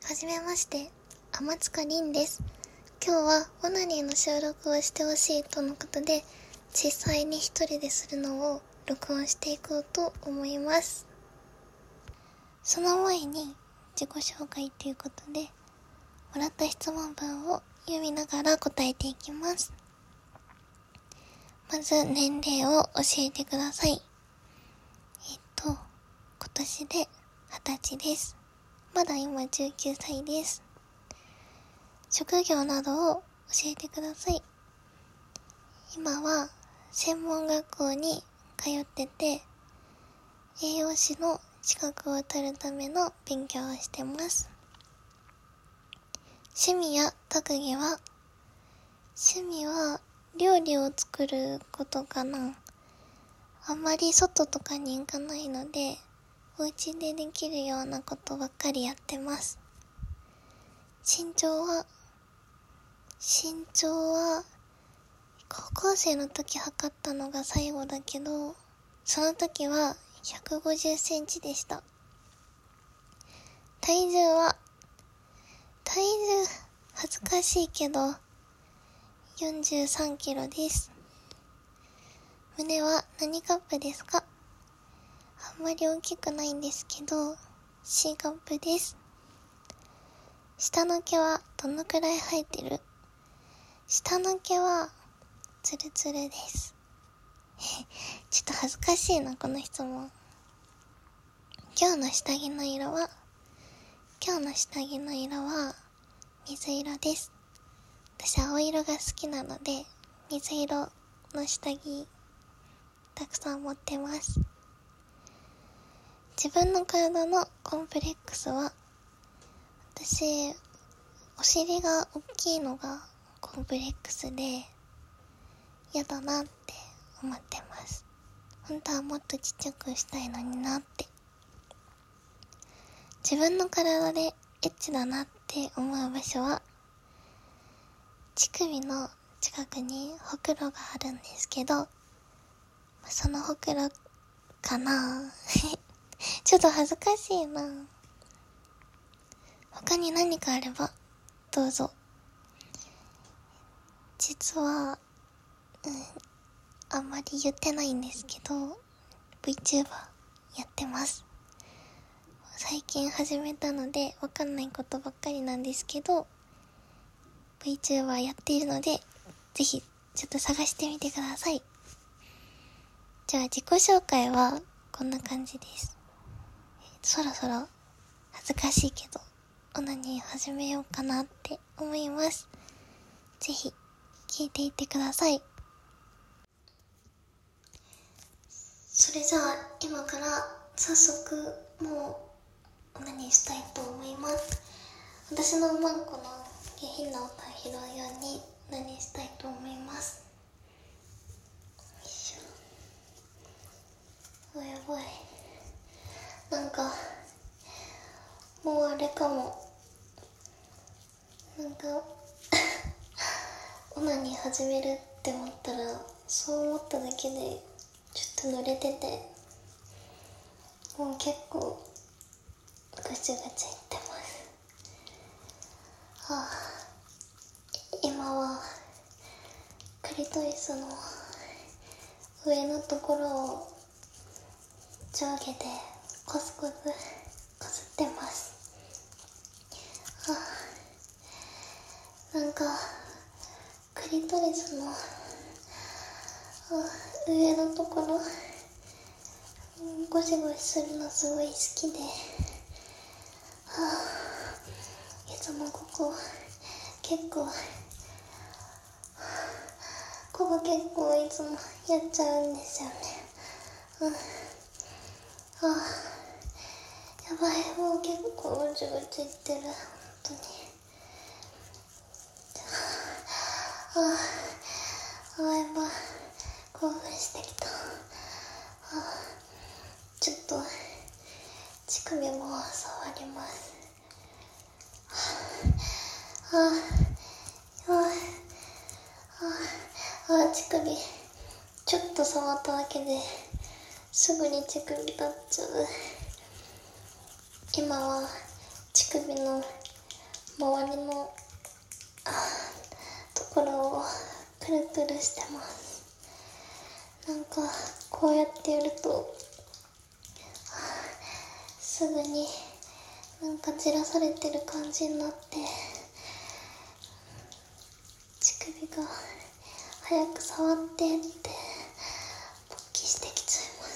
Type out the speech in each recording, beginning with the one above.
はじめまして、天塚凛です。今日はオナニーの収録をしてほしいとのことで、実際に一人でするのを録音していこうと思います。その前に自己紹介ということで、もらった質問文を読みながら答えていきます。まず年齢を教えてください。今年で20歳です。まだ今19歳です。職業などを教えてください。今は専門学校に通ってて、栄養士の資格を取るための勉強をしてます。趣味や特技は、料理を作ることかな。あんまり外とかに行かないので、お家でできるようなことばっかりやってます。身長は高校生の時測ったのが最後だけど、その時は150センチでした。体重恥ずかしいけど43キロです。胸は何カップですか？あんまり大きくないんですけど C カップです。下の毛はどのくらい生えてる？下の毛はツルツルです。ちょっと恥ずかしいな、この質問。今日の下着の色は水色です。私青色が好きなので、水色の下着たくさん持ってます。自分の体のコンプレックスは、私お尻が大きいのがコンプレックスで嫌だなって思ってます。本当はもっとちっちゃくしたいのになって。自分の体でエッチだなって思う場所は、乳首の近くにほくろがあるんですけど、そのほくろかなちょっと恥ずかしいな。他に何かあればどうぞ。実は、あんまり言ってないんですけど VTuber やってます。最近始めたのでわかんないことばっかりなんですけど、 VTuber やっているので、ぜひちょっと探してみてください。じゃあ自己紹介はこんな感じです。そろそろ恥ずかしいけどオナニー始めようかなって思います。ぜひ聞いていってください。それじゃあ今から早速もうオナニーしたいと思います。私のマンコの下品な音を拾うようにオナニーしたいと思います。よいしょ。やばい、なんかもうあれかも。なんかオナニー始めるって思ったら、そう思っただけでちょっと濡れてて、もう結構ぐちゅぐちゅいってます。今はクリトリスの上のところを上下でコスコスこすってます。なんかクリトリスの上のところゴシゴシするのすごい好きで、いつもここ結構いつもやっちゃうんですよね。やばい、もう結構ぐちゅぐちゅいってる、本当に。やばい、興奮してきた。ちょっと乳首も触ります。乳首ちょっと触っただけですぐに乳首立っちゃう。今は乳首の周りのところをくるくるしてます。なんかこうやってやるとすぐになんかじらされてる感じになって、乳首が早く触ってって勃起してきちゃいます。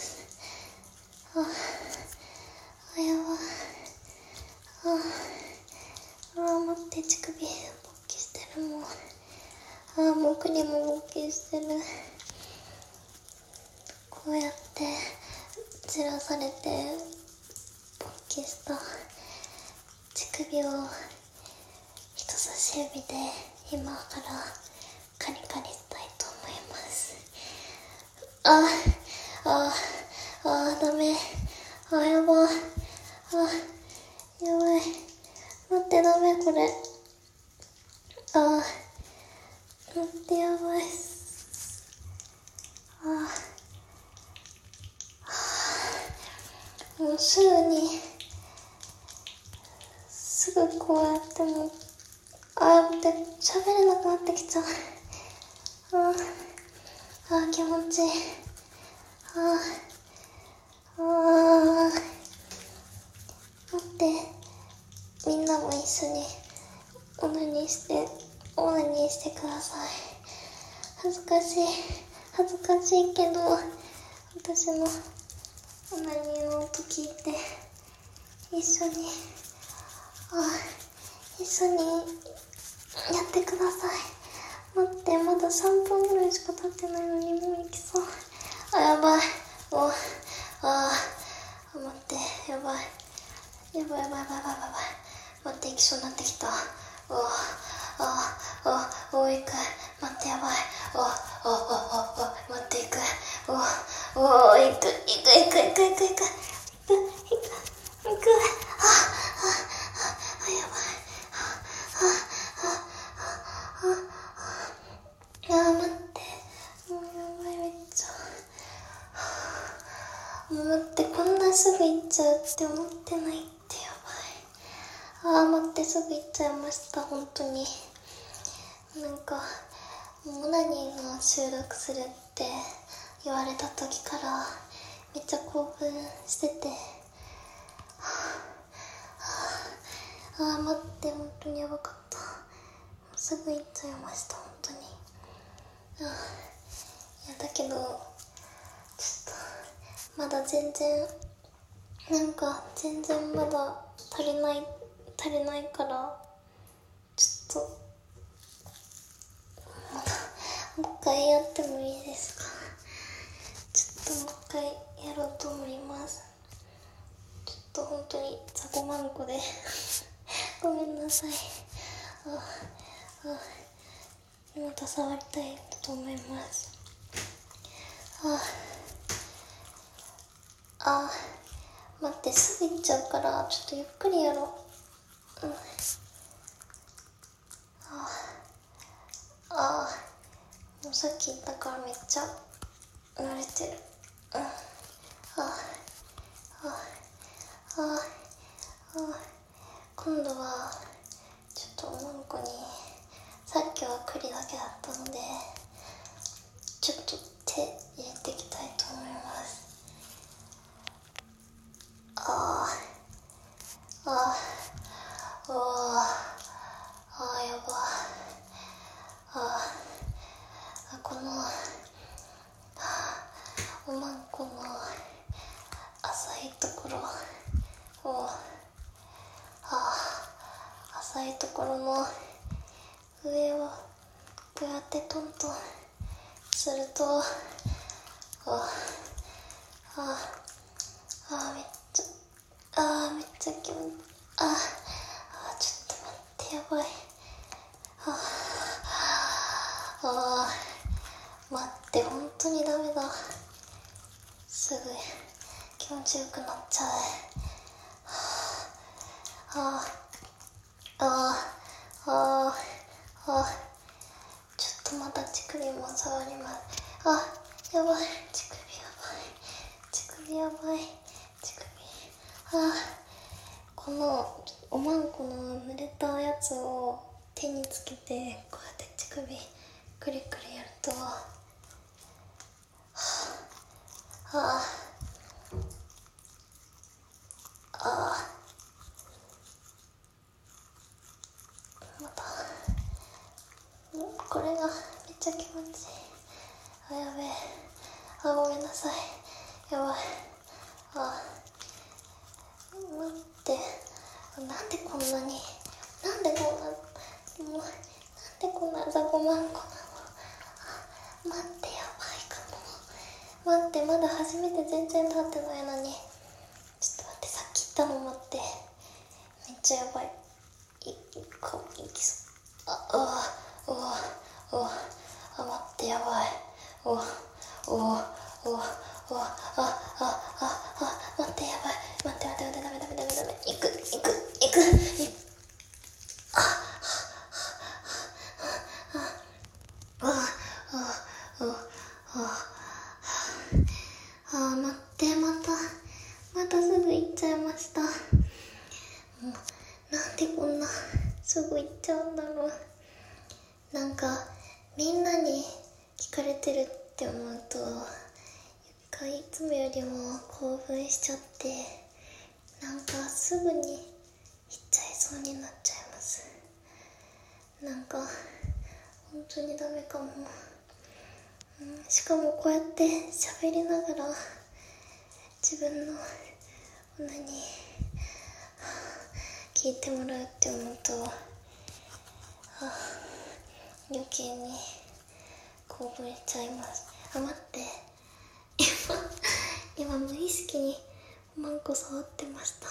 やばい。待って、乳首勃起してる。もう僕にも勃起してる。こうやってじらされて勃起した乳首を人差し指で今からカリカリしたいと思います。ダメ。やばい。やばい。待って、ダメこれ。待って、やばい。もうすぐこうやっても待って、喋れなくなってきちゃう。気持ちいい。待って、みんなも一緒にオナニーしてください。恥ずかしいけど、私のオナニーの音聞いて一緒にやってください。待って、まだ3分ぐらいしか経ってないのにもう行きそう。やばい。待って、やばい。待って、行きそうになってきた。行く。待って、やばい。待って、行く。行く。待って、もうやばい、めっちゃ。もう待って、こんなすぐ行っちゃうって思ってないってやばい。待って、すぐ行っちゃいました、本当に。なんか、オナニーの収録するって言われた時からめっちゃ興奮してて、待って、本当にやばかった。もうすぐ行っちゃいました、本当に。いやだけどちょっとまだ全然まだ足りないからちょっともう一回やってもいいですか？ちょっともう一回やろうと思います。ちょっと本当にザコマンコでごめんなさい。また触りたいと思います。待って、すぐ行っちゃうからちょっとゆっくりやろう。もうさっき言ったからめっちゃ慣れてる。今度はちょっと女の子に、さっきは栗だけだったのでちょっと手入れていきたいと思います。やば。このおまんこの浅いところを浅いところの上をこうやってトントンするとめっちゃ気持ちいい。ちょっと待って、やばい。待って、本当にダメだ。すぐ気持ちよくなっちゃう。ちょっとまた乳首も触ります。やばい、乳首やばい。このおまんこの濡れたやつを手につけてこうやって乳首くりくりやると、またこれがめっちゃ気持ちいい。やべえ、ごめんなさい、やばい。待って、なんでこんなザコマンコなの。待って、やばいかも。待って、まだ初めて全然立ってないのに。ちょっと待って、さっき言ったの待って。めっちゃやばい。いきそう。待って、やばい。待って、やばい。待って、ダメ。行く。待って、またすぐ行っちゃいました。もう、なんでこんなすぐ行っちゃうんだろう。なんか、みんなに聞かれてるって思うと、いつもよりも興奮しちゃって、なんかすぐに行っちゃいそうになっちゃいます。なんか、本当にダメかも。しかもこうやって喋りながら自分の女に聞いてもらうって思うと、余計に興奮しちゃいます。待って、今無意識にマンコ触ってました。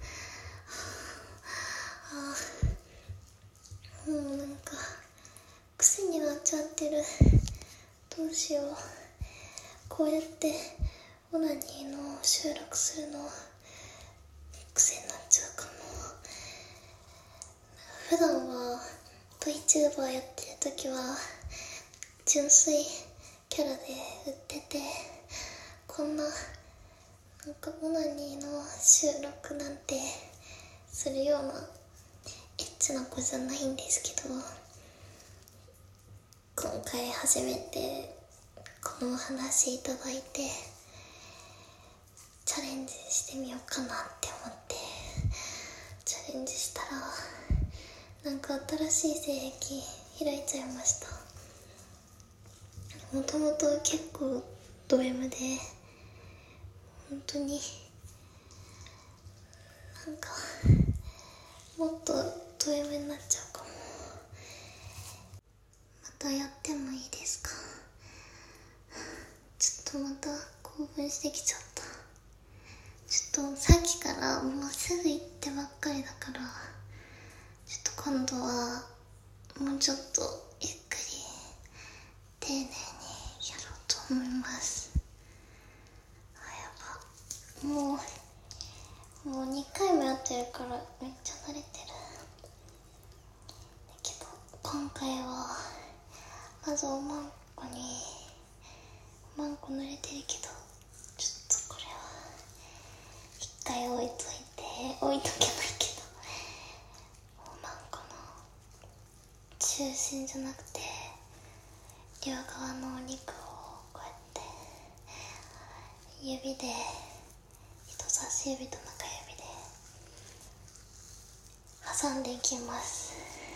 なんか癖になっちゃってる。どうしよう。こうやってオナニーの収録するの癖になっちゃうかも。普段は VTuber やってる時は純粋キャラで売ってて、こんななんかオナニーの収録なんてするようなエッチな子じゃないんですけど、今回初めてこのお話いただいてチャレンジしてみようかなって思ってチャレンジしたら、なんか新しい性癖開いちゃいました。もともと結構ド M で、本当になんかもっとド M になっちゃうかも。またやってもいいですか？ちょっとまた興奮してきちゃった。ちょっとさっきからもうすぐ行ってばっかりだから、ちょっと今度はもうちょっとゆっくり丁寧にやろうと思います。やば、もう2回もやってるからめっちゃ慣れてる。だけど今回はまずおまんこ濡れてるけど、ちょっとこれは一回置いとけないけど、おまんこの中心じゃなくて両側のお肉をこうやって指で、人差し指と中指で挟んでいきます。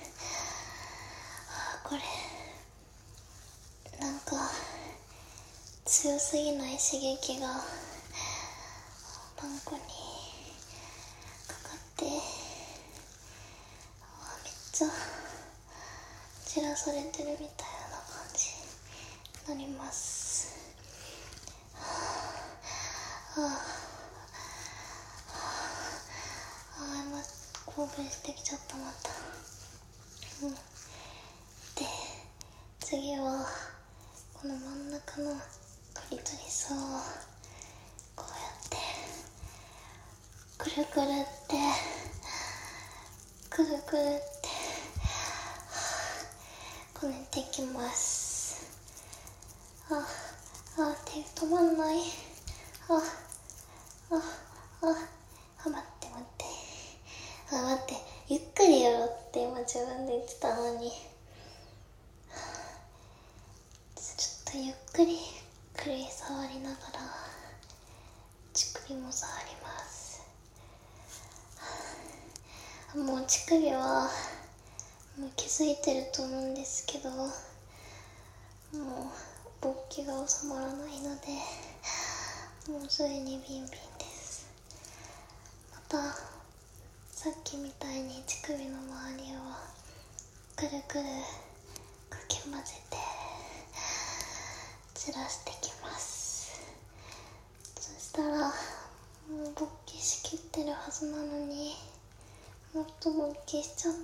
これなんか強すぎない刺激がパン粉にかかって、めっちゃ散らされてるみたいな感じになります。今興奮してきちゃった。またで、次はこの真ん中のクリトリスをこうやってくるくるってこねていきます。手止まんない。待って、 待って、ゆっくりやろうって今自分で言ってたのに、ちょっとゆっくり触りながら乳首も触ります。もう乳首はもう気づいてると思うんですけど、もう勃起が収まらないので、もうすでにビンビンです。またさっきみたいに乳首の周りをくるくるかき混ぜて散らしてきます。そしたらもう勃起しきってるはずなのにもっと勃起しちゃって、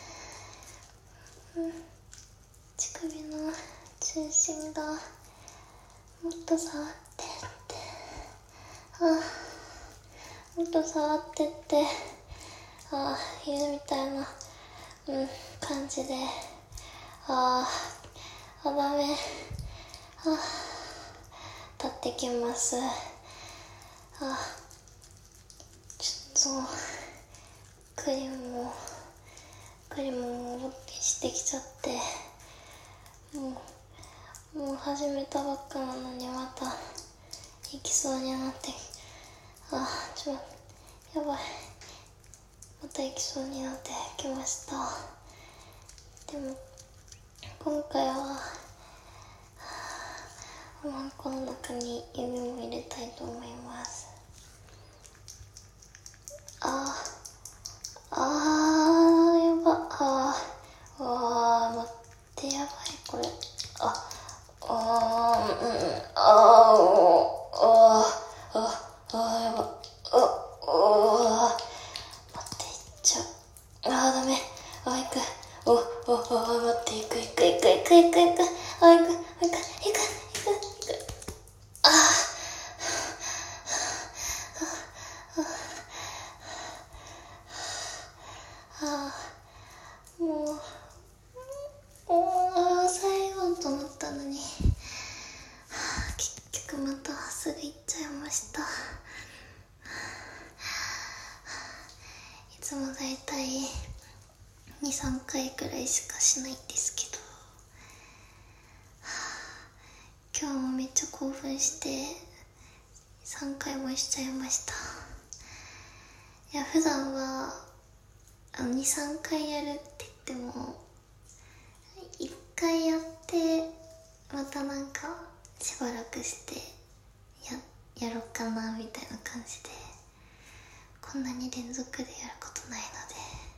乳首の中心がもっと触ってもっと触ってって犬みたいな、感じでダメ立ってきます。ちょっとクリも勃起してきちゃって、もう始めたばっかなのにまた行きそうになって、やばい、また行きそうになってきました。でも今回はおまんこの中に指も入れたいと思います。やば、待って、やばいこれ、やば、待って、いっちゃう、ダメ、行く、待って、行く、最後と思ったのに、結局またすぐ行っちゃいました。いつもだいたい 2,3 回くらいしかしないんですけど、今日もめっちゃ興奮して3回もしちゃいました。いや、普段は2、3回やるって言っても1回やってまたなんかしばらくしてやろうかなみたいな感じで、こんなに連続でやることないので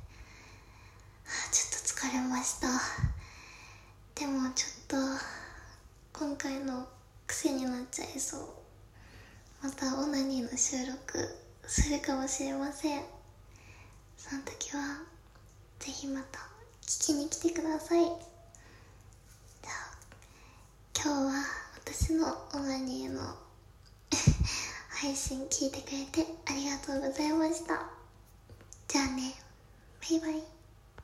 ちょっと疲れました。でもちょっと今回の癖になっちゃいそう。またオナニーの収録するかもしれません。その時はぜひまた聞きに来てください。じゃあ今日は私のオナニーの配信聞いてくれてありがとうございました。じゃあね、バイバイ。